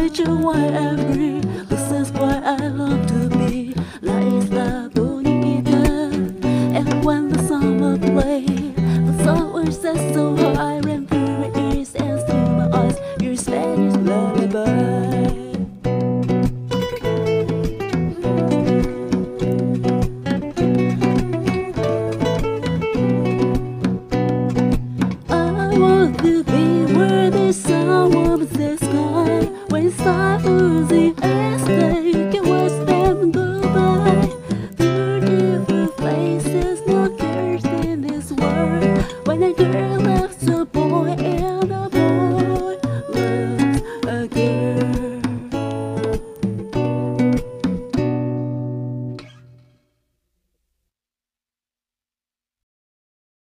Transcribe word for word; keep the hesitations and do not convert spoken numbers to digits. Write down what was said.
you why I breathe. This is why I long to be. La isla bonita. And when the summer plays, the summer says so high, ran through my ears and through my eyes. Your Spanish lullaby. I want to be where the sun warms the sky when cycles